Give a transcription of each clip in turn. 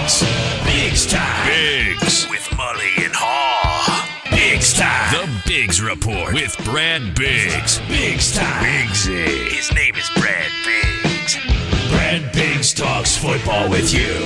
Biggs time. Biggs with Mully and Haw. Biggs time. The Biggs Report with Brad Biggs. Biggs time. Biggsy. His name is Brad Biggs. Brad Biggs talks football with you.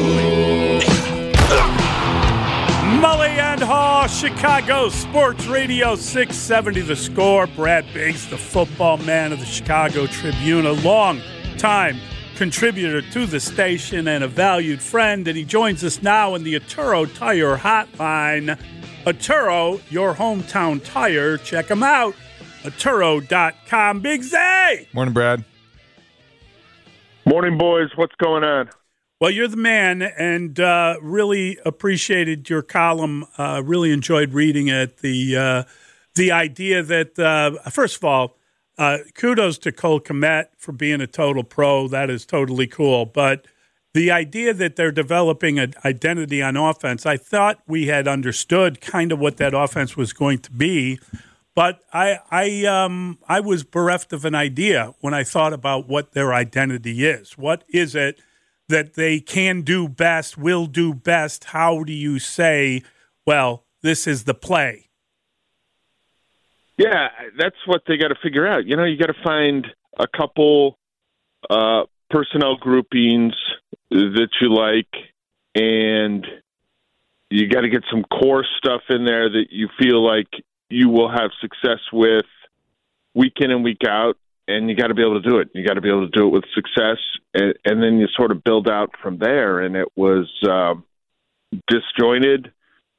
Mully and Haw, Chicago Sports Radio 670 The Score. Brad Biggs, the football man of the Chicago Tribune, a long-time contributor to the station and a valued friend, and he joins us now in the Atturo Tire Hotline. Atturo, your hometown tire. Check them out, Atturo.com. Biggs A! Morning, Brad. Morning, boys. What's going on? Well, you're the man, and really appreciated your column. Really enjoyed reading it. The idea that, first of all, kudos to Cole Kmet for being a total pro. That is totally cool. But the idea that they're developing an identity on offense, I thought we had understood kind of what that offense was going to be. But I was bereft of an idea when I thought about what their identity is. What is it that they can do best, will do best? How do you say, well, this is the play? Yeah, that's what they got to figure out. You know, you got to find a couple personnel groupings that you like, and you got to get some core stuff in there that you feel like you will have success with week in and week out, and you got to be able to do it. You got to be able to do it with success, and then you sort of build out from there. And it was disjointed.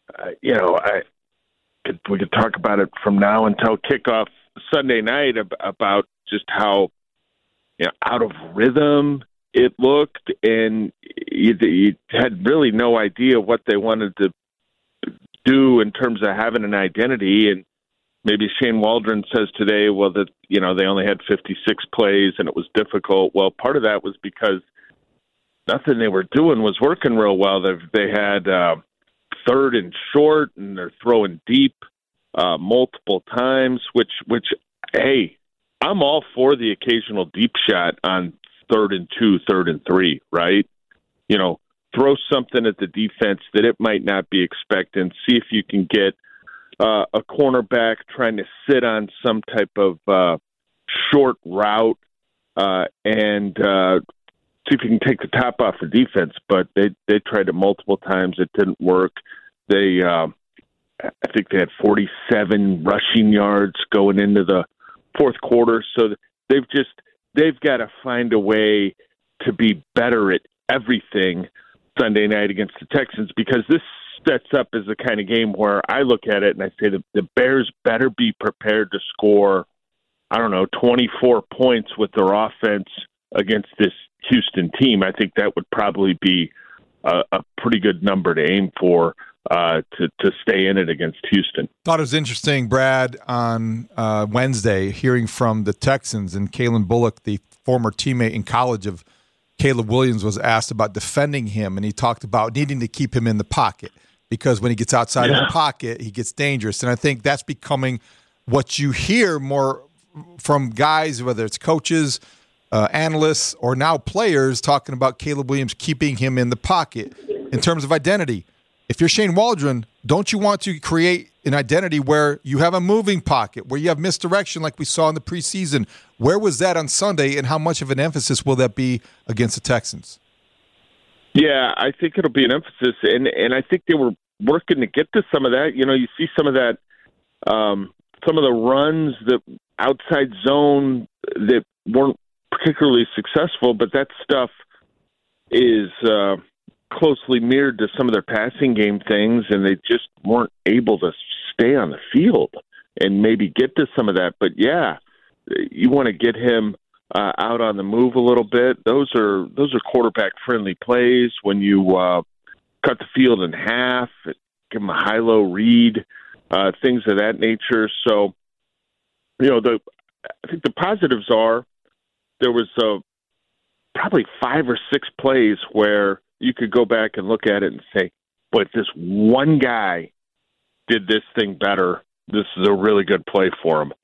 We could talk about it from now until kickoff Sunday night about just how out of rhythm it looked, and you had really no idea what they wanted to do in terms of having an identity. And maybe Shane Waldron says today, well, that they only had 56 plays and it was difficult. Well, part of that was because nothing they were doing was working real well. They had third and short, and they're throwing deep multiple times, which hey, I'm all for the occasional deep shot on 3rd and 2, 3rd and 3, right? Throw something at the defense that it might not be expecting. See if you can get a cornerback trying to sit on some type of short route and see if you can take the top off the defense. But they tried it multiple times. It didn't work. I think they had 47 rushing yards going into the fourth quarter. So they've got to find a way to be better at everything Sunday night against the Texans, because this sets up as the kind of game where I look at it and I say the Bears better be prepared to score, 24 points with their offense against this Houston team. I think that would probably be a pretty good number to aim for to stay in it against Houston. Thought it was interesting, Brad, on Wednesday, hearing from the Texans, and Kalen Bullock, the former teammate in college of Caleb Williams, was asked about defending him, and he talked about needing to keep him in the pocket because when he gets outside of the pocket, he gets dangerous. And I think that's becoming what you hear more from guys, whether it's coaches, analysts, or now players, talking about Caleb Williams keeping him in the pocket. In terms of identity, if you're Shane Waldron, don't you want to create an identity where you have a moving pocket, where you have misdirection like we saw in the preseason? Where was that on Sunday, and how much of an emphasis will that be against the Texans? Yeah, I think it'll be an emphasis, and I think they were working to get to some of that. You see some of that, some of the runs that outside zone that weren't particularly successful, but that stuff is closely mirrored to some of their passing game things, and they just weren't able to stay on the field and maybe get to some of that. But yeah, you want to get him out on the move a little bit. Those are quarterback friendly plays when you cut the field in half, give him a high-low read, things of that nature. So, I think the positives are there was probably 5 or 6 plays where you could go back and look at it and say, but if this one guy did this thing better, this is a really good play for him.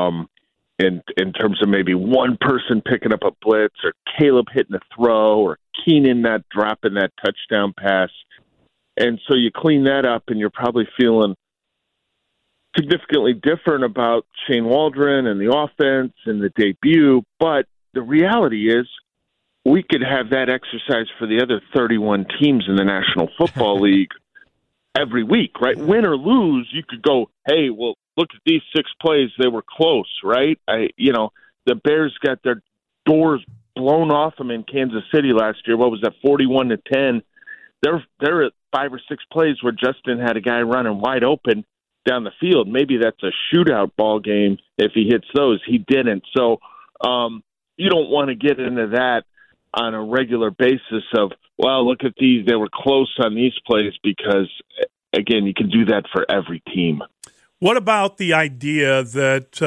In terms of maybe one person picking up a blitz, or Caleb hitting a throw, or Keenan not dropping that touchdown pass. And so you clean that up, and you're probably feeling significantly different about Shane Waldron and the offense and the debut. But the reality is we could have that exercise for the other 31 teams in the National Football League every week, right? Win or lose, you could go, hey, well, look at these 6 plays. They were close, right? The Bears got their doors blown off them in Kansas City last year. What was that, 41-10? They're at 5 or 6 plays where Justin had a guy running wide open down the field. Maybe that's a shootout ball game if he hits those. He didn't. So you don't want to get into that on a regular basis of, well, look at these. They were close on these plays because, again, you can do that for every team. What about the idea that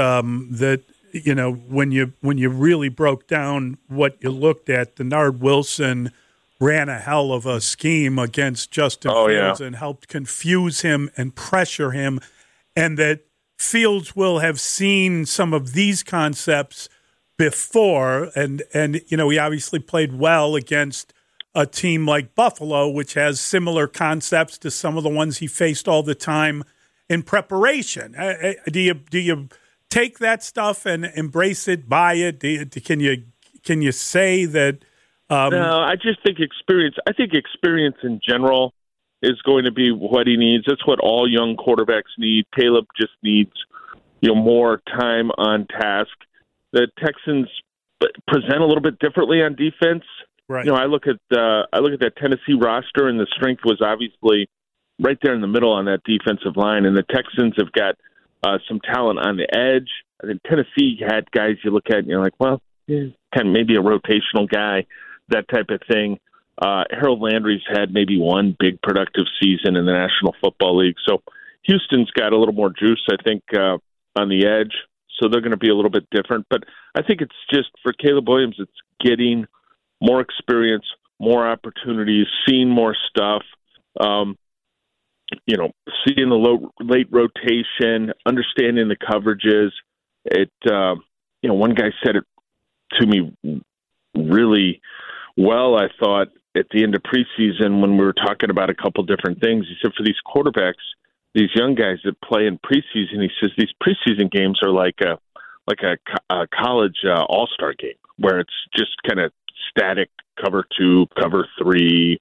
when you really broke down what you looked at, Denard Wilson ran a hell of a scheme against Justin Fields and helped confuse him and pressure him, and that Fields will have seen some of these concepts before, and he obviously played well against a team like Buffalo, which has similar concepts to some of the ones he faced all the time in preparation. Do you take that stuff and embrace it, buy it? Can you say that? No, I just think experience. I think experience in general is going to be what he needs. That's what all young quarterbacks need. Caleb just needs, more time on task. The Texans present a little bit differently on defense. Right. I look at that Tennessee roster, and the strength was obviously right there in the middle on that defensive line. And the Texans have got some talent on the edge. I think Tennessee had guys you look at and you're like, well, kind of maybe a rotational guy, that type of thing. Harold Landry's had maybe one big productive season in the National Football League. So Houston's got a little more juice, I think, on the edge. So they're going to be a little bit different. But I think it's just for Caleb Williams, it's getting more experience, more opportunities, seeing more stuff, seeing the late rotation, understanding the coverages. One guy said it to me really well, I thought, at the end of preseason when we were talking about a couple different things. He said for these quarterbacks, these young guys that play in preseason, he says these preseason games are like a college all-star game where it's just kind of static, cover 2, cover 3.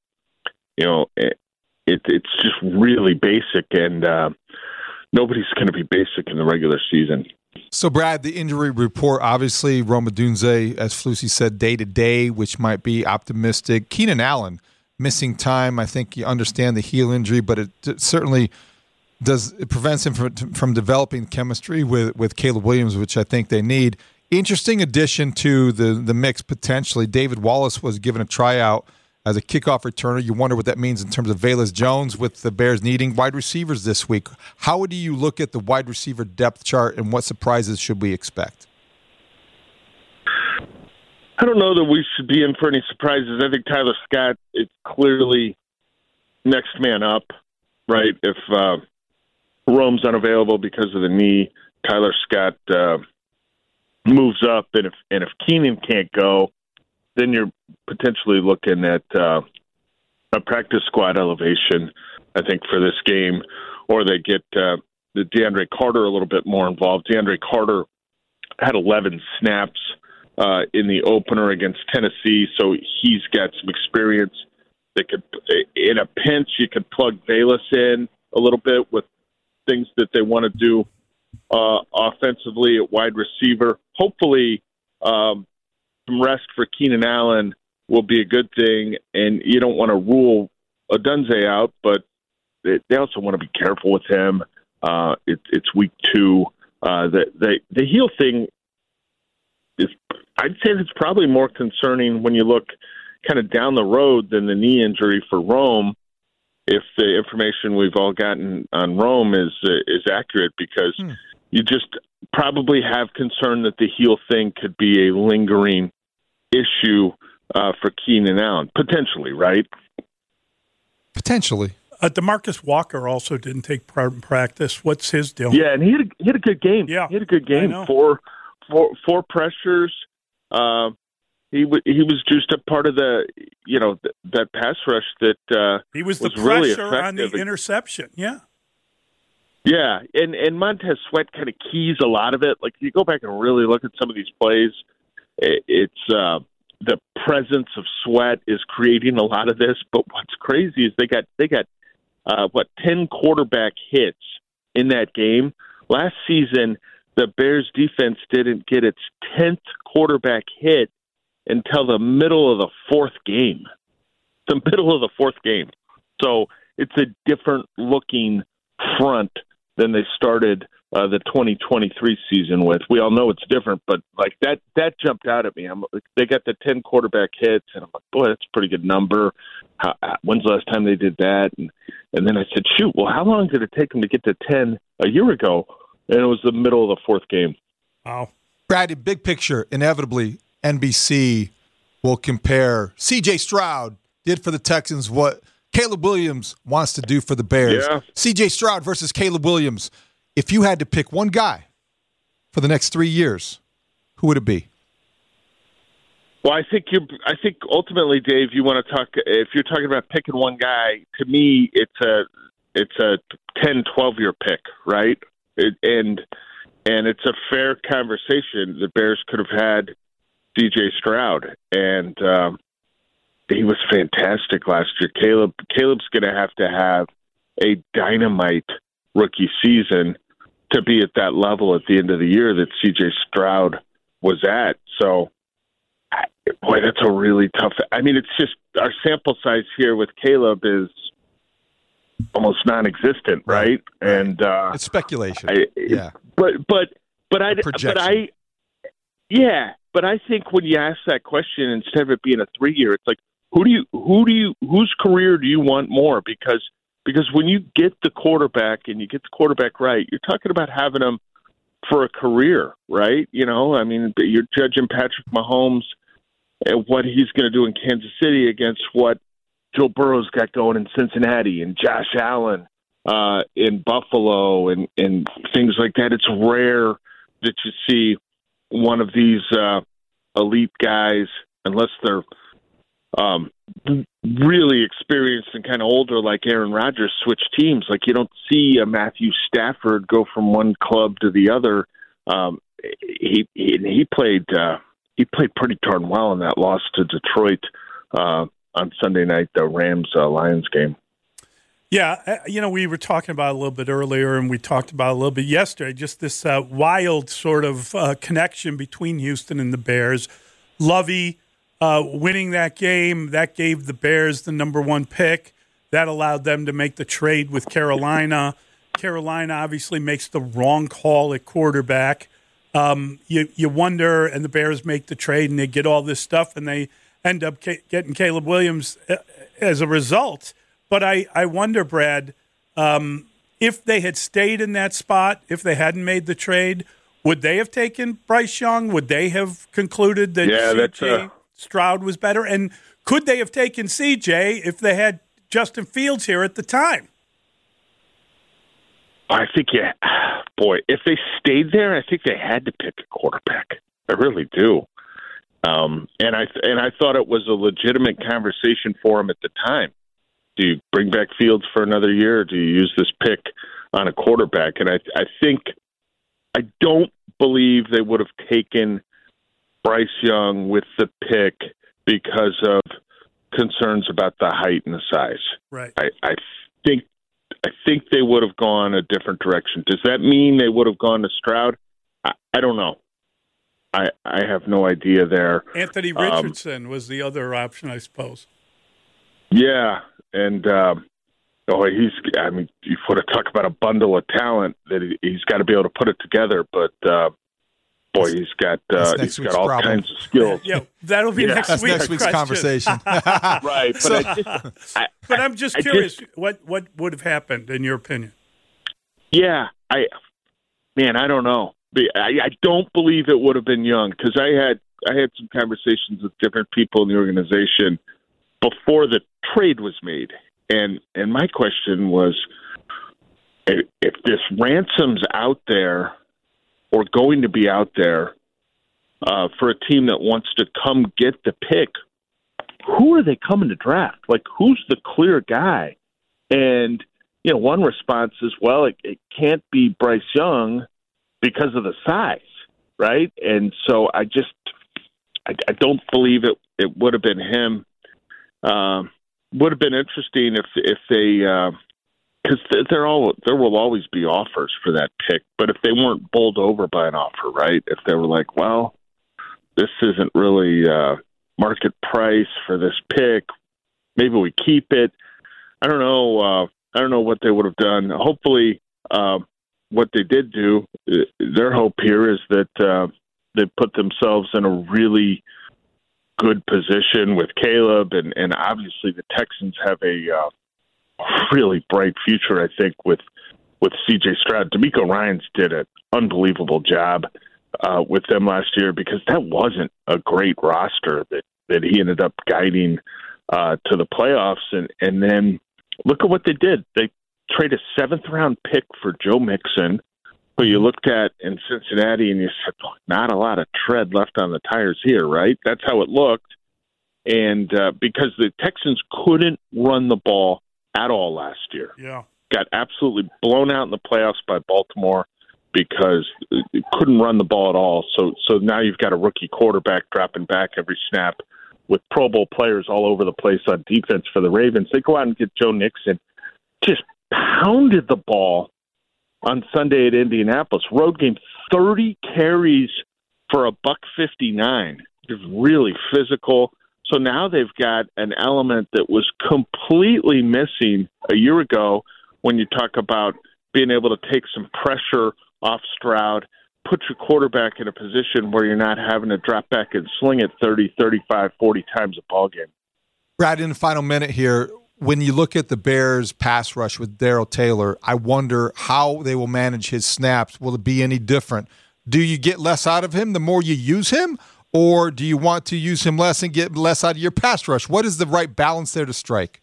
It's just really basic, and nobody's going to be basic in the regular season. So, Brad, the injury report, obviously, Rome Odunze, as Flusy said, day-to-day, which might be optimistic. Keenan Allen, missing time. I think you understand the heel injury, but it certainly it prevents him from developing chemistry with Caleb Williams, which I think they need. Interesting addition to the mix, potentially. David Wallace was given a tryout as a kickoff returner. You wonder what that means in terms of Velus Jones with the Bears needing wide receivers this week. How do you look at the wide receiver depth chart, and what surprises should we expect? I don't know that we should be in for any surprises. I think Tyler Scott is clearly next man up, right? If Rome's unavailable because of the knee, Tyler Scott moves up, and if Keenan can't go, then you're potentially looking at a practice squad elevation, I think, for this game, or they get the DeAndre Carter a little bit more involved. DeAndre Carter had 11 snaps in the opener against Tennessee, so he's got some experience. They could, in a pinch, you could plug Velus in a little bit with things that they want to do offensively at wide receiver. Hopefully, some rest for Keenan Allen will be a good thing, and you don't want to rule Odunze out, but they also want to be careful with him. It's week 2. The heel thing is, I'd say it's probably more concerning when you look kind of down the road than the knee injury for Rome, if the information we've all gotten on Rome is accurate, because you just probably have concern that the heel thing could be a lingering issue for Keenan Allen, potentially, right? Potentially. DeMarcus Walker also didn't take part in practice. What's his deal? Yeah, and he had a good game. Yeah, he had a good game. Four pressures. he was just a part of the that pass rush that he was the really pressure on the interception. Yeah. Yeah, and Montez Sweat kind of keys a lot of it. Like, if you go back and really look at some of these plays, it's the presence of Sweat is creating a lot of this. But what's crazy is they got 10 quarterback hits in that game. Last season, the Bears defense didn't get its 10th quarterback hit until the middle of the fourth game. So it's a different looking front than they started the 2023 season with. We all know it's different, but like that jumped out at me. They got the 10 quarterback hits, and I'm like, boy, that's a pretty good number. When's the last time they did that? And then I said, shoot, well, how long did it take them to get to 10 a year ago? And it was the middle of the fourth game. Wow. Brad, big picture, inevitably, NBC will compare C.J. Stroud did for the Texans what Caleb Williams wants to do for the Bears. Yeah. C.J. Stroud versus Caleb Williams. If you had to pick one guy for the next 3 years, who would it be? Well, I think ultimately, Dave, you want to talk. If you're talking about picking one guy, to me, it's a 10, 12-year pick, right? And it's a fair conversation. The Bears could have had C.J. Stroud, and he was fantastic last year. Caleb's going to have a dynamite rookie season to be at that level at the end of the year that C.J. Stroud was at. So, boy, that's a really tough. I mean, it's just our sample size here with Caleb is almost non-existent, right? And it's speculation. But I think when you ask that question, instead of it being a 3-year, it's like, whose career do you want more? Because when you get the quarterback and you get the quarterback right, you're talking about having him for a career, right? You know, I mean, you're judging Patrick Mahomes and what he's going to do in Kansas City against what Joe Burrow's got going in Cincinnati and Josh Allen in Buffalo and things like that. It's rare that you see one of these elite guys, unless they're really experienced and kind of older, like Aaron Rodgers, switch teams. Like, you don't see a Matthew Stafford go from one club to the other. He played pretty darn well in that loss to Detroit on Sunday night, the Rams-Lions game. Yeah, we were talking about it a little bit earlier, and we talked about it a little bit yesterday, just this wild sort of connection between Houston and the Bears. Lovey winning that game, that gave the Bears the number 1 pick. That allowed them to make the trade with Carolina. Carolina obviously makes the wrong call at quarterback. You wonder, and the Bears make the trade, and they get all this stuff, and they end up getting Caleb Williams as a result. But I wonder, Brad, if they had stayed in that spot, if they hadn't made the trade, would they have taken Bryce Young? Would they have concluded that C.J. Stroud was better? And could they have taken C.J. if they had Justin Fields here at the time? I think, if they stayed there, I think they had to pick a quarterback. I really do. And I thought it was a legitimate conversation for him at the time. Do you bring back Fields for another year, or do you use this pick on a quarterback? And I don't believe they would have taken Bryce Young with the pick because of concerns about the height and the size. Right. I think they would have gone a different direction. Does that mean they would have gone to Stroud? I don't know. I have no idea there. Anthony Richardson was the other option, I suppose. Yeah, and you want to talk about a bundle of talent that he's got to be able to put it together. But he's got all kinds of skills. Yeah, that'll be next week's conversation. Right, but I'm just curious, what would have happened in your opinion? Yeah, I don't know. I don't believe it would have been Young, because I had some conversations with different people in the organization before the trade was made, and my question was, if this ransom's out there or going to be out there, for a team that wants to come get the pick, who are they coming to draft? Like, who's the clear guy? And, one response is, well, it can't be Bryce Young because of the size, right? And so I don't believe it would have been him. Would have been interesting if they because there will always be offers for that pick, but if they weren't bowled over by an offer, right? If they were like, well, this isn't really market price for this pick, maybe we keep it. I don't know. I don't know what they would have done. Hopefully, what they did do, their hope here is that they put themselves in a really good position with Caleb, and obviously the Texans have a really bright future, I think, with C.J. Stroud. DeMeco Ryans did an unbelievable job with them last year, because that wasn't a great roster that he ended up guiding to the playoffs. And then look at what they did. They traded a 7th-round pick for Joe Mixon, who you looked at in Cincinnati and you said, not a lot of tread left on the tires here, right? That's how it looked. And because the Texans couldn't run the ball at all last year. Yeah. Got absolutely blown out in the playoffs by Baltimore because it couldn't run the ball at all. So now you've got a rookie quarterback dropping back every snap with Pro Bowl players all over the place on defense for the Ravens. They go out and get Joe Mixon, just pounded the ball on Sunday at Indianapolis. Road game, 30 carries for $159. Just really physical. So now they've got an element that was completely missing a year ago when you talk about being able to take some pressure off Stroud, put your quarterback in a position where you're not having to drop back and sling it 30, 35, 40 times a ball game. Brad, in the final minute here, when you look at the Bears' pass rush with Darrell Taylor, I wonder how they will manage his snaps. Will it be any different? Do you get less out of him the more you use him? Or do you want to use him less and get less out of your pass rush? What is the right balance there to strike?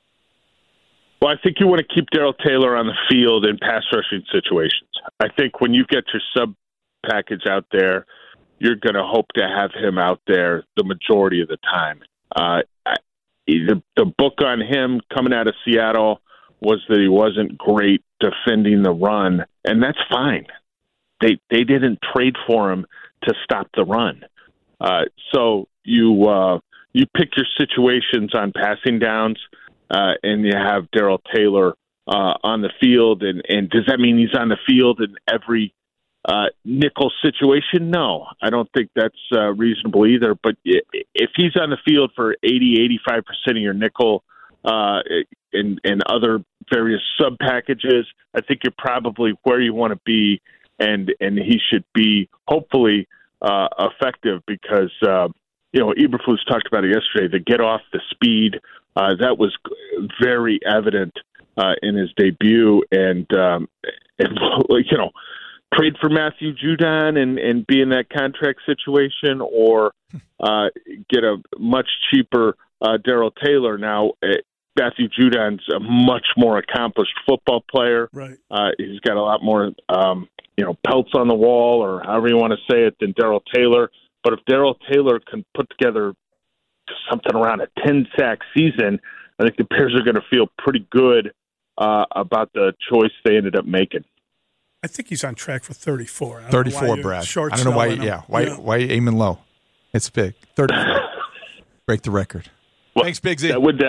Well, I think you want to keep Darrell Taylor on the field in pass rushing situations. I think when you get your sub package out there, you're going to hope to have him out there the majority of the time. The book on him coming out of Seattle was that he wasn't great defending the run, and that's fine. They didn't trade for him to stop the run. So you pick your situations on passing downs, and you have Darrell Taylor on the field. And does that mean he's on the field in every nickel situation? No, I don't think that's reasonable either. But if he's on the field for 80-85% of your nickel and other various sub packages, I think you're probably where you want to be, and he should be hopefully effective because Eberflus talked about it yesterday. The get off, the speed, that was very evident in his debut, and trade for Matthew Judon and be in that contract situation, or get a much cheaper Darrell Taylor. Now, Matthew Judon's a much more accomplished football player. Right. He's got a lot more, pelts on the wall, or however you want to say it, than Darrell Taylor. But if Darrell Taylor can put together something around a 10-sack season, I think the Bears are going to feel pretty good about the choice they ended up making. I think he's on track for 34. 34, Brad. I don't know why. Why are you aiming low? It's big. 34. Break the record. Well, thanks, Big Z. That would.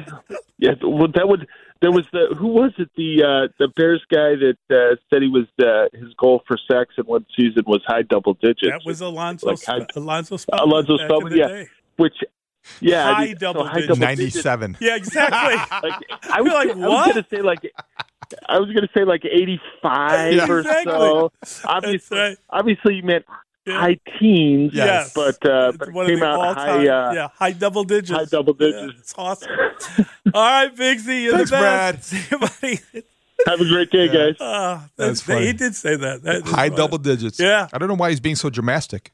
There was who was it? The Bears guy that said he was his goal for sacks in one season was high double digits. That was Alonzo Spellman. Alonzo Spellman, yeah. Which. Yeah, high double digits. 97. Yeah, exactly. I was going to say like 85 or so. Obviously, you meant high teens. Yes, but it came out high. High double digits. High double digits. Yeah, it's awesome. All right, Big Z, you're Thanks, the best. Brad. See you, buddy. Have a great day, guys. That's funny. He did say that. High double digits. Yeah. I don't know why he's being so dramatic.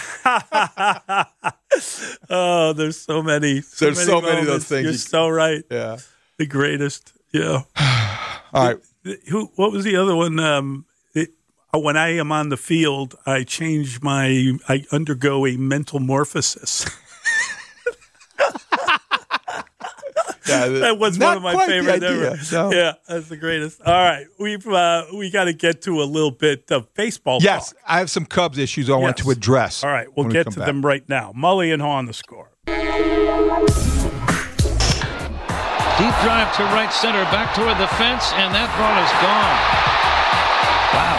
Oh, there's so many. There's so many of those things. You're so right. Yeah. The greatest. Yeah. All right. What was the other one? when I am on the field, I undergo a mental morphosis. That was one of my favorite ever. No. Yeah, that's the greatest. All right, we got to get to a little bit of baseball. Yes, talk. I have some Cubs issues I want to address. All right, we'll get to them right now. Mully and Haw on the score. Deep drive to right center, back toward the fence, and that ball is gone. Wow.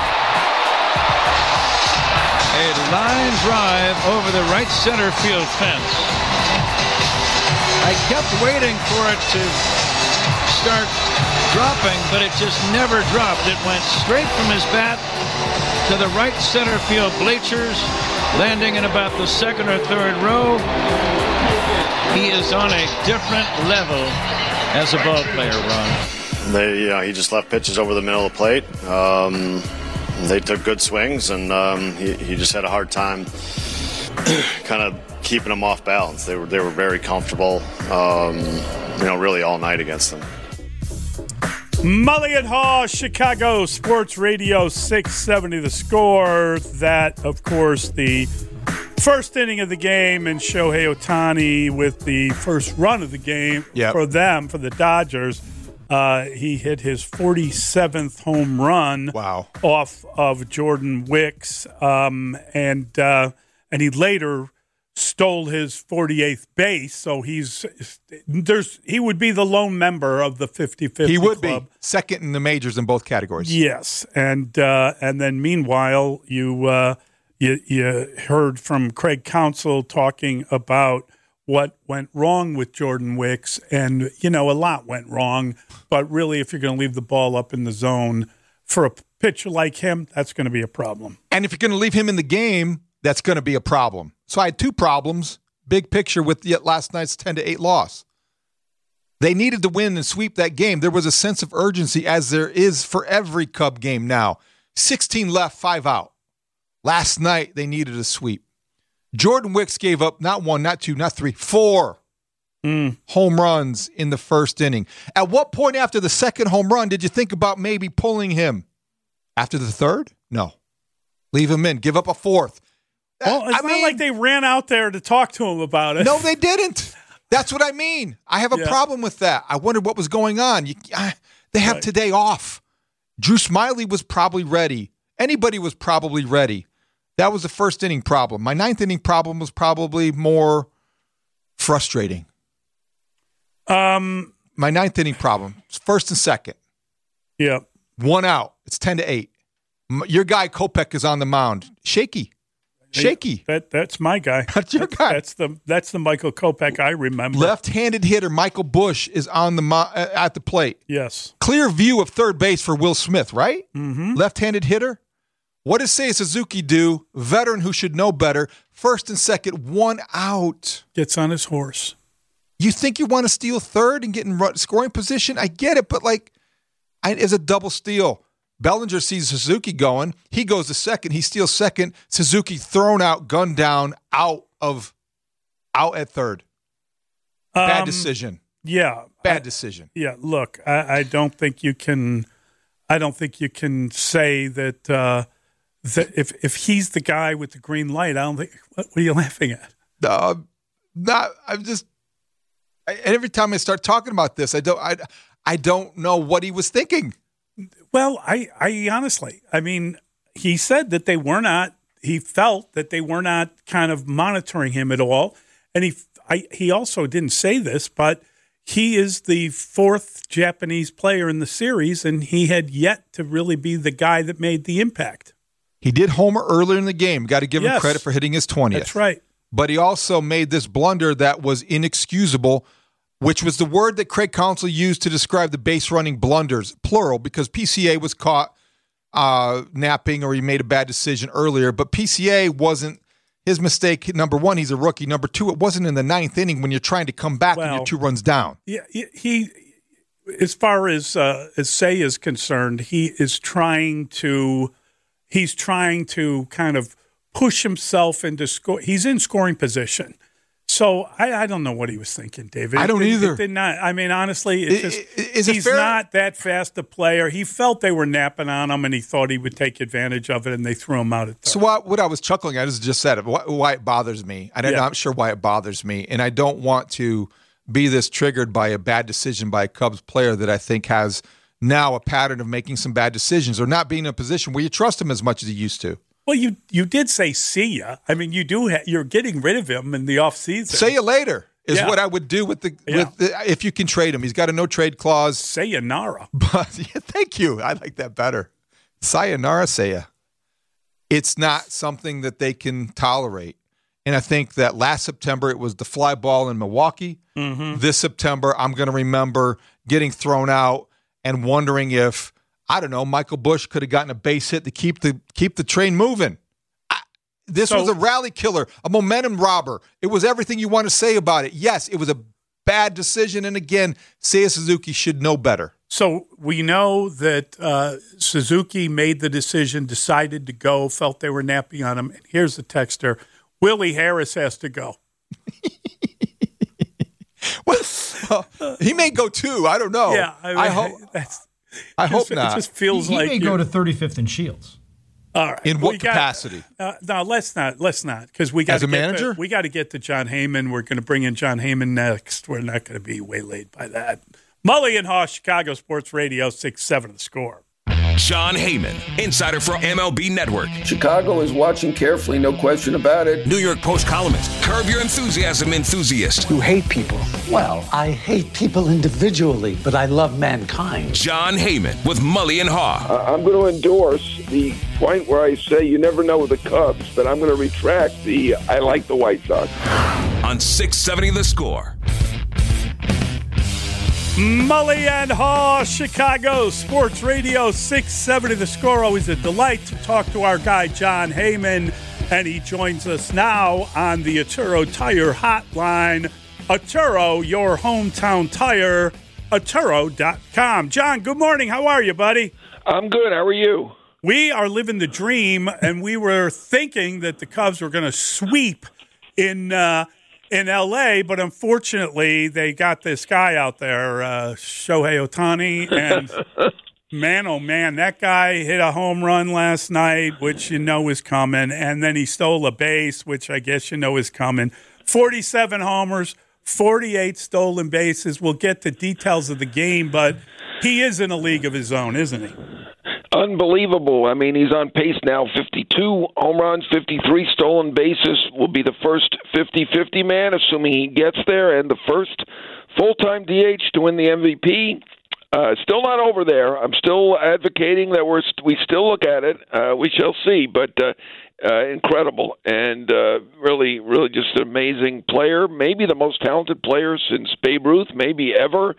A line drive over the right center field fence. I kept waiting for it to start dropping, but it just never dropped. It went straight from his bat to the right center field bleachers, landing in about the second or third row. He is on a different level as a ball player, Ron. He just left pitches over the middle of the plate. They took good swings, and he just had a hard time kind of keeping them off balance. They were very comfortable, really all night against them. Mully and Haw, Chicago Sports Radio 670 The Score. That, of course, the first inning of the game, and Shohei Ohtani with the first run of the game for them, for the Dodgers. He hit his 47th home run off of Jordan Wicks, and he later stole his 48th base. So he would be the lone member of the 50-50 He would club. be second in the majors in both categories. Yes, and then meanwhile you heard from Craig Counsell talking about what went wrong with Jordan Wicks, and a lot went wrong. But really, if you're going to leave the ball up in the zone for a pitcher like him, that's going to be a problem. And if you're going to leave him in the game, that's going to be a problem. So I had two problems, big picture, with last night's 10-8 loss. They needed to win and sweep that game. There was a sense of urgency, as there is for every Cub game now. 16 left, 5 out. Last night, they needed a sweep. Jordan Wicks gave up not 1, not 2, not 3, 4 home runs in the first inning. At what point after the second home run did you think about maybe pulling him? After the third? No. Leave him in. Give up a fourth. Well, it's not like they ran out there to talk to him about it. No, they didn't. That's what I mean. I have a problem with that. I wondered what was going on. They have today off. Drew Smyly was probably ready. Anybody was probably ready. That was the first inning problem. My ninth inning problem was probably more frustrating. My ninth inning problem, first and second. Yeah. 1 out. It's 10-8. Your guy Kopech is on the mound. Shaky. That's my guy. That's your guy. That's the Michael Kopech I remember. Left-handed hitter Michael Busch is on at the plate. Yes. Clear view of third base for Will Smith, right? Mm-hmm. Left-handed hitter. What does Seiya Suzuki do? Veteran who should know better. First and second, 1 out. Gets on his horse. You think you want to steal third and get in scoring position? I get it, but it's a double steal. Bellinger sees Suzuki going. He goes to second. He steals second. Suzuki thrown out, gunned down, out at third. Bad decision. Yeah. Bad decision. Yeah. Look, I don't think you can. I don't think you can say that if he's the guy with the green light. I don't think. What are you laughing at? Every time I start talking about this, I don't know what he was thinking. Well, I honestly, he said that they were not. He felt that they were not kind of monitoring him at all, and he also didn't say this, but he is the fourth Japanese player in the series, and he had yet to really be the guy that made the impact. He did homer earlier in the game. Got to give him credit for hitting his 20th. That's right. But he also made this blunder that was inexcusable, which was the word that Craig Counsell used to describe the base running blunders, plural, because PCA was caught napping or he made a bad decision earlier. But PCA wasn't his mistake. Number one, he's a rookie. Number two, it wasn't in the ninth inning when you're trying to come back and you're 2 runs down. Yeah, he as far as Say is concerned, he's trying to kind of push himself into score. He's in scoring position. So I don't know what he was thinking, David. I don't either. It did not. I mean, honestly, he's not that fast a player. He felt they were napping on him, and he thought he would take advantage of it, and they threw him out at third. So what I was chuckling at is just said it, why it bothers me. I'm not sure why it bothers me, and I don't want to be this triggered by a bad decision by a Cubs player that I think has now a pattern of making some bad decisions or not being in a position where you trust him as much as you used to. Well, you did say see ya. I mean, you're getting rid of him in the offseason. Say you later is what I would do with the if you can trade him. He's got a no trade clause. Sayonara. But thank you. I like that better. Sayonara, saya. It's not something that they can tolerate. And I think that last September it was the fly ball in Milwaukee. Mm-hmm. This September I'm going to remember getting thrown out and wondering if, I don't know, Michael Busch could have gotten a base hit to keep the train moving. This was a rally killer, a momentum robber. It was everything you want to say about it. Yes, it was a bad decision, and again, Seiya Suzuki should know better. So we know that Suzuki made the decision, decided to go, felt they were napping on him. And here's the texter. Willie Harris has to go. Well, he may go too. I don't know. Yeah, I hope not. It just feels he like may go to 35th and Shields. All right. In what capacity? No, let's not, because we got as a manager. We got to get to John Heyman. We're going to bring in John Heyman next. We're not going to be waylaid by that. Mully and Haw, Chicago Sports Radio 6-7 The Score. John Heyman, insider for MLB Network. Chicago is watching carefully, no question about it. New York Post columnist, Curb Your Enthusiasm enthusiast. You hate people. Well, I hate people individually, but I love mankind. John Heyman with Mully and Haw. I'm going to endorse the point where I say you never know with the Cubs, but I'm going to retract the I like the White Sox. On 670 The Score. Mully and Haw, Chicago Sports Radio 670 The Score. Always a delight to talk to our guy, John Heyman. And he joins us now on the Atturo Tire Hotline. Atturo, your hometown tire, Atturo.com. John, good morning. How are you, buddy? I'm good. How are you? We are living the dream, and we were thinking that the Cubs were going to sweep in L.A., but unfortunately, they got this guy out there, Shohei Ohtani, and man, oh man, that guy hit a home run last night, which you know is coming, and then he stole a base, which I guess you know is coming. 47 homers, 48 stolen bases. We'll get the details of the game, but he is in a league of his own, isn't he? Unbelievable. I mean, he's on pace now, 52 home runs, 53 stolen bases, will be the first 50-50 man, assuming he gets there, and the first full-time DH to win the MVP. Still not over there. I'm still advocating that we still look at it. We shall see, but incredible and really, really just an amazing player. Maybe the most talented player since Babe Ruth, maybe ever,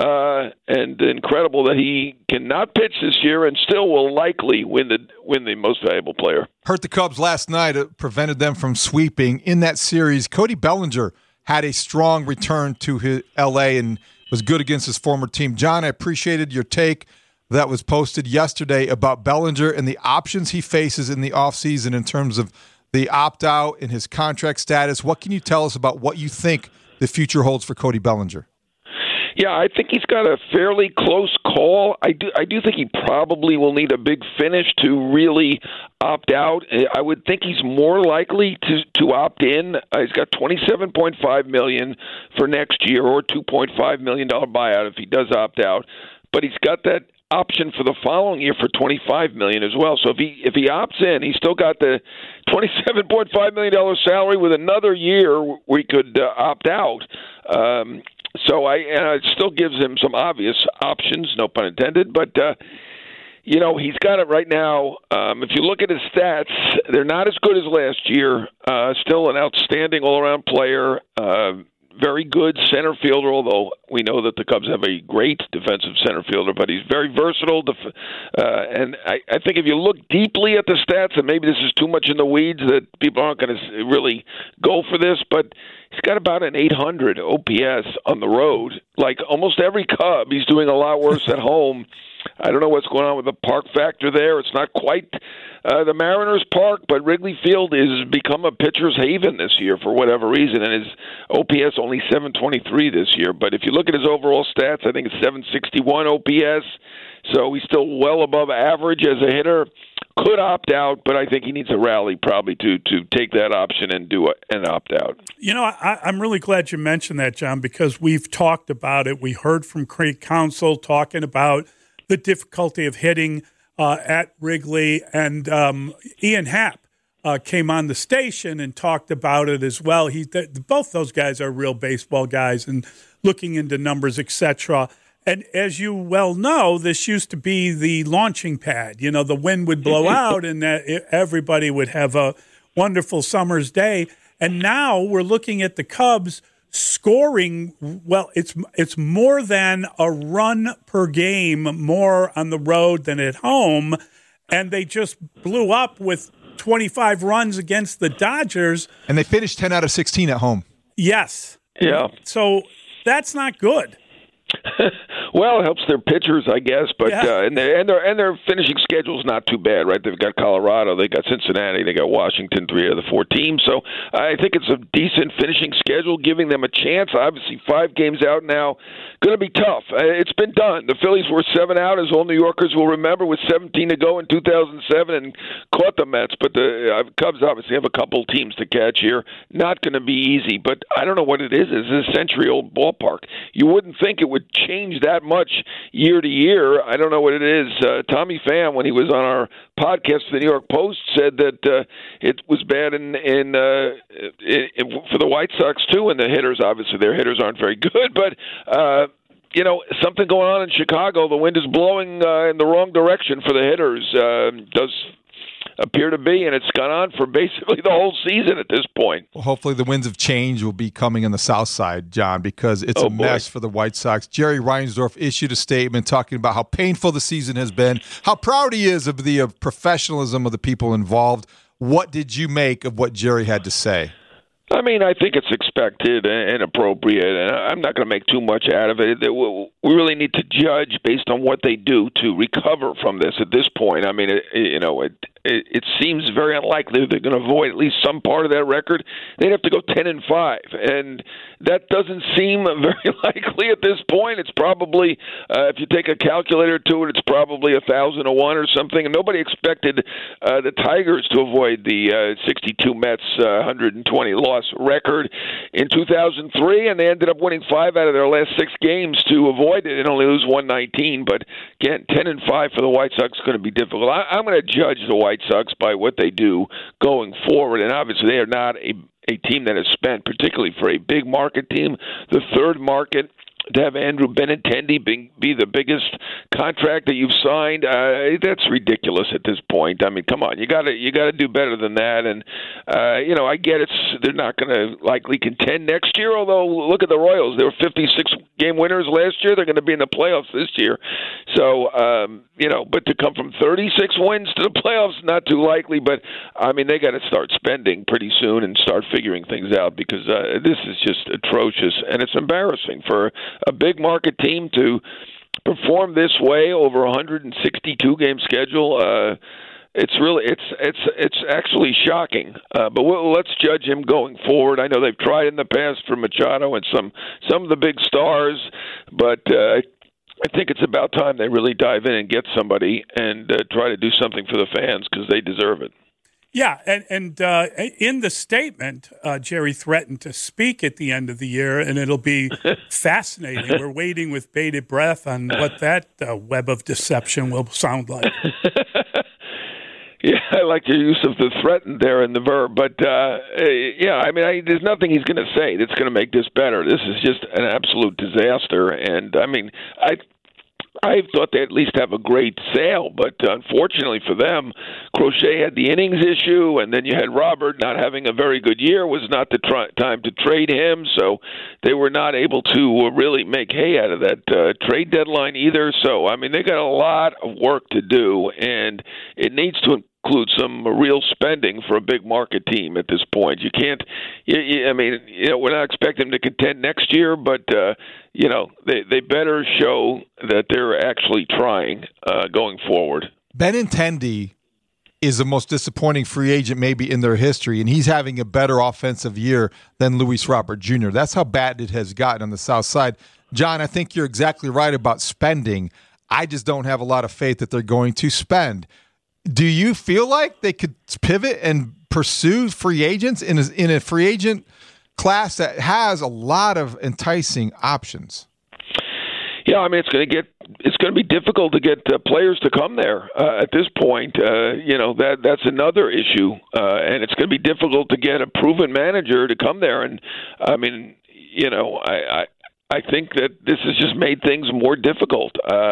and incredible that he cannot pitch this year and still will likely win the most valuable player. Hurt the Cubs last night. It prevented them from sweeping in that series. Cody Bellinger had a strong return to his L.A. and was good against his former team. John, I appreciated your take that was posted yesterday about Bellinger and the options he faces in the offseason in terms of the opt-out and his contract status. What can you tell us about what you think the future holds for Cody Bellinger? Yeah, I think he's got a fairly close call. I do think he probably will need a big finish to really opt out. I would think he's more likely to opt in. He's got $27.5 million for next year, or $2.5 million buyout if he does opt out. But he's got that option for the following year for $25 million as well. So if he opts in, he's still got the $27.5 million salary with another year we could opt out. So it still gives him some obvious options, no pun intended. But he's got it right now. If you look at his stats, they're not as good as last year. Still an outstanding all-around player. Very good center fielder, although we know that the Cubs have a great defensive center fielder, but he's very versatile. And I think if you look deeply at the stats, and maybe this is too much in the weeds that people aren't going to really go for this, but he's got about an 800 OPS on the road. Like almost every Cub, he's doing a lot worse at home. I don't know what's going on with the park factor there. It's not quite the Mariners' park, but Wrigley Field has become a pitcher's haven this year for whatever reason, and his OPS only 723 this year. But if you look at his overall stats, I think it's 761 OPS, so he's still well above average as a hitter. Could opt out, but I think he needs a rally probably to take that option and do an opt out. You know, I'm really glad you mentioned that, John, because we've talked about it. We heard from Craig Counsell talking about the difficulty of hitting at Wrigley, and Ian Happ came on the station and talked about it as well. Both those guys are real baseball guys and looking into numbers, etc. And as you well know, this used to be the launching pad. You know, the wind would blow out and everybody would have a wonderful summer's day. And now we're looking at the Cubs scoring. Well, it's more than a run per game, more on the road than at home. And they just blew up with 25 runs against the Dodgers. And they finished 10 out of 16 at home. Yes. Yeah. So that's not good. Well, it helps their pitchers, I guess, but Yeah. and their finishing schedule's not too bad, right? They've got Colorado, they got Cincinnati, they got Washington, 3 of the 4 teams. So I think it's a decent finishing schedule, giving them a chance. Obviously, 5 games out now, going to be tough. It's been done. The Phillies were 7 out, as all New Yorkers will remember, with 17 to go in 2007, and caught the Mets. But the Cubs obviously have a couple teams to catch here. Not going to be easy, but I don't know what it is. It's a century-old ballpark. You wouldn't think it would change that much year to year. I don't know what it is. Tommy Pham, when he was on our podcast for the New York Post, said that it was bad for the White Sox too, and the hitters. Obviously, their hitters aren't very good, but you know, something going on in Chicago. The wind is blowing in the wrong direction for the hitters. Does appear to be, and it's gone on for basically the whole season at this point. Well, hopefully the winds of change will be coming on the south side, John, because it's a mess for the White Sox. Jerry Reinsdorf issued a statement talking about how painful the season has been, how proud he is of the professionalism of the people involved. What did you make of what Jerry had to say? I mean, I think it's expected and appropriate, and I'm not going to make too much out of it. We really need to judge based on what they do to recover from this at this point. I mean, it seems very unlikely they're going to avoid at least some part of that record. They'd have to go 10-5, and that doesn't seem very likely at this point. It's probably, if you take a calculator to it, it's probably 1,000 to 1 or something. And nobody expected the Tigers to avoid the 62 Mets 120 loss record in 2003, and they ended up winning 5 out of their last 6 games to avoid it and only lose 119. But again, 10-5 for the White Sox is going to be difficult. I'm going to judge the White Sox by what they do going forward, and obviously they are not a team that has spent, particularly for a big market team, the third market. To have Andrew Benintendi be the biggest contract that you've signed, that's ridiculous at this point. I mean, come on, you got to do better than that. And you know, I get they're not going to likely contend next year. Although, look at the Royals; they were 56 game winners last year. They're going to be in the playoffs this year. So you know, but to come from 36 wins to the playoffs, not too likely. But I mean, they got to start spending pretty soon and start figuring things out, because this is just atrocious, and it's embarrassing for a big market team to perform this way over a 162 game schedule. It's actually shocking. But let's judge him going forward. I know they've tried in the past for Machado and some of the big stars, but I think it's about time they really dive in and get somebody and try to do something for the fans, because they deserve it. Yeah, and in the statement, Jerry threatened to speak at the end of the year, and it'll be fascinating. We're waiting with bated breath on what that web of deception will sound like. Yeah, I like your use of the threatened there in the verb. But, yeah, I mean, there's nothing he's going to say that's going to make this better. This is just an absolute disaster. And, I mean, I thought they at least have a great sale, but unfortunately for them, Crochet had the innings issue, and then you had Robert not having a very good year. Was not the time to trade him, so they were not able to really make hay out of that trade deadline either. So, I mean, they got a lot of work to do, and it needs to include some real spending for a big market team at this point. You can't. I mean, we're not expecting them to contend next year, but they better show that they're actually trying going forward. Benintendi is the most disappointing free agent maybe in their history, and he's having a better offensive year than Luis Robert Jr. That's how bad it has gotten on the South Side. John, I think you're exactly right about spending. I just don't have a lot of faith that they're going to spend. Do you feel like they could pivot and pursue free agents in a free agent class that has a lot of enticing options? Yeah, I mean, it's going to be difficult to get players to come there at this point. That's another issue, and it's going to be difficult to get a proven manager to come there. And I mean, I think that this has just made things more difficult.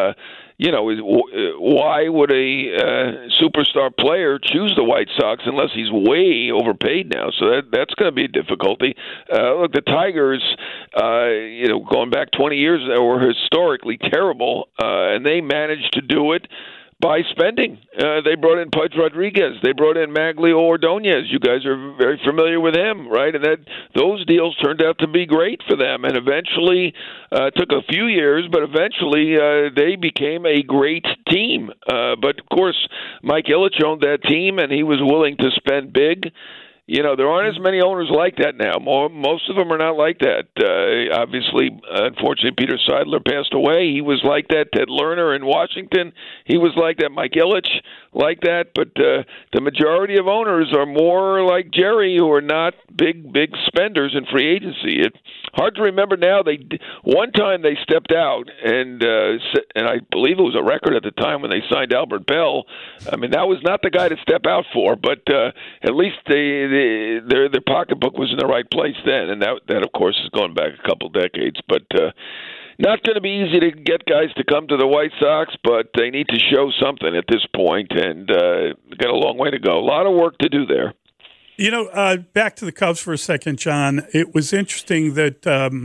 Why would a superstar player choose the White Sox unless he's way overpaid now? So that's going to be a difficulty. Look, the Tigers, going back 20 years, they were historically terrible, and they managed to do it by spending. They brought in Pudge Rodriguez. They brought in Maglio Ordonez. You guys are very familiar with him, right? And those deals turned out to be great for them. And eventually, took a few years, but eventually they became a great team. But, of course, Mike Ilitch owned that team, and he was willing to spend big. There aren't as many owners like that now. Most of them are not like that. Obviously, unfortunately, Peter Seidler passed away. He was like that. Ted Lerner in Washington, he was like that. Mike Ilitch, like that. But the majority of owners are more like Jerry, who are not big spenders in free agency. It's hard to remember now. One time they stepped out, and I believe it was a record at the time when they signed Albert Bell. I mean, that was not the guy to step out for, but at least their pocketbook was in the right place then, and that of course is going back a couple decades. But not going to be easy to get guys to come to the White Sox, but they need to show something at this point, and got a long way to go. A lot of work to do there. Back to the Cubs for a second, John. It was interesting that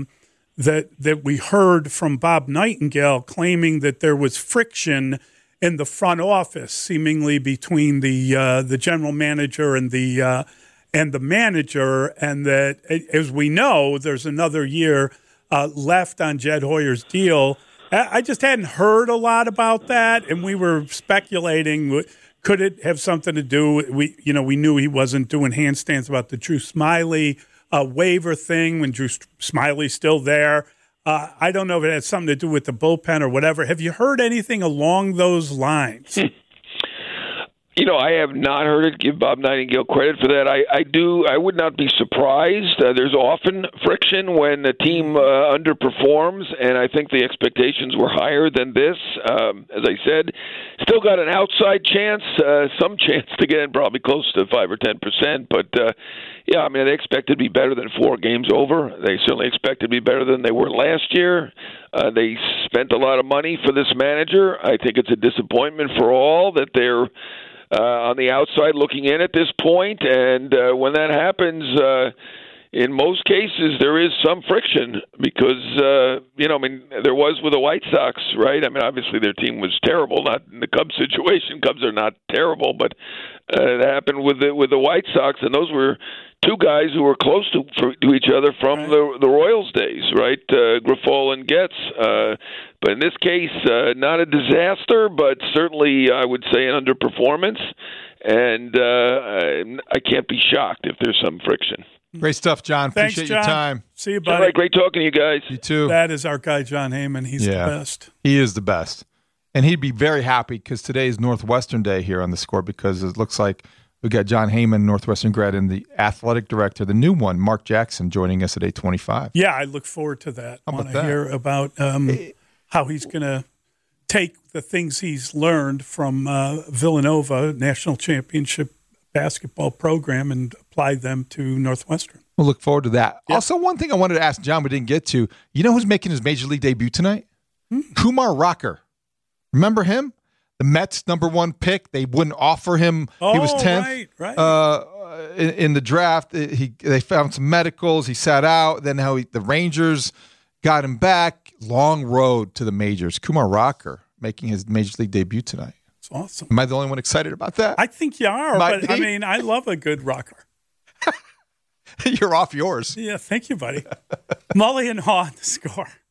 that we heard from Bob Nightingale claiming that there was friction in the front office, seemingly between the general manager and the manager, and that, as we know, there's another year left on Jed Hoyer's deal. I just hadn't heard a lot about that, and we were speculating. Could it have something to do? We knew he wasn't doing handstands about the Drew Smyly waiver thing when Drew Smyly's still there. I don't know if it had something to do with the bullpen or whatever. Have you heard anything along those lines? I have not heard it. Give Bob Nightingale credit for that. I would not be surprised. There's often friction when a team underperforms, and I think the expectations were higher than this. As I said, still got an outside chance, some chance to get in, probably close to 5 or 10%. But yeah, I mean, they expected to be better than 4 games over. They certainly expected to be better than they were last year. They spent a lot of money for this manager. I think it's a disappointment for all that they're on the outside looking in at this point, and when that happens, in most cases there is some friction because there was with the White Sox, right? I mean, obviously their team was terrible, not in the Cubs situation. Cubs are not terrible, but it happened with the White Sox, and those were two guys who were close to each other from the Royals days, right? Grifol and Getz. But in this case, not a disaster, but certainly I would say an underperformance. And I can't be shocked if there's some friction. Great stuff, John. Thanks, Appreciate John. your time. See you, buddy. All right, great talking to you guys. You too. That is our guy, John Heyman. He's the best. He is the best. And he'd be very happy because today is Northwestern Day here on The Score, because it looks like we got John Heyman, Northwestern grad, and the athletic director, the new one, Mark Jackson, joining us at 8:25. Yeah, I look forward to that. I want to hear about how he's going to take the things he's learned from Villanova National Championship basketball program and apply them to Northwestern. We'll look forward to that. Yep. Also, one thing I wanted to ask John we didn't get to, you know who's making his Major League debut tonight? Kumar Rocker. Remember him? The Mets' #1 pick. They wouldn't offer him. He was 10th in the draft. They found some medicals. He sat out. Then the Rangers got him back. Long road to the majors. Kumar Rocker making his Major League debut tonight. That's awesome. Am I the only one excited about that? I think you are, Might but be. I mean, I love a good rocker. You're off yours. Yeah, thank you, buddy. Mully and Haw on The Score.